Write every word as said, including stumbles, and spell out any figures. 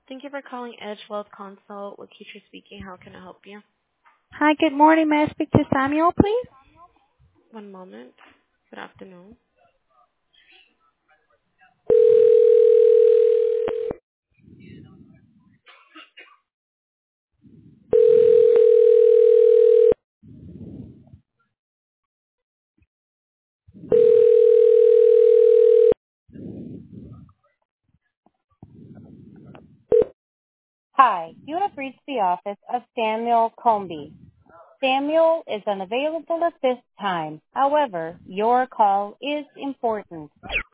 Thank you for calling Edge Wealth Consult. Lakeisha speaking. How can I help you? Hi, good morning. May I speak to Samuel, please? One moment. Good afternoon. Hi, you have reached the office of Samuel Comby. Samuel is unavailable at this time. However, your call is important.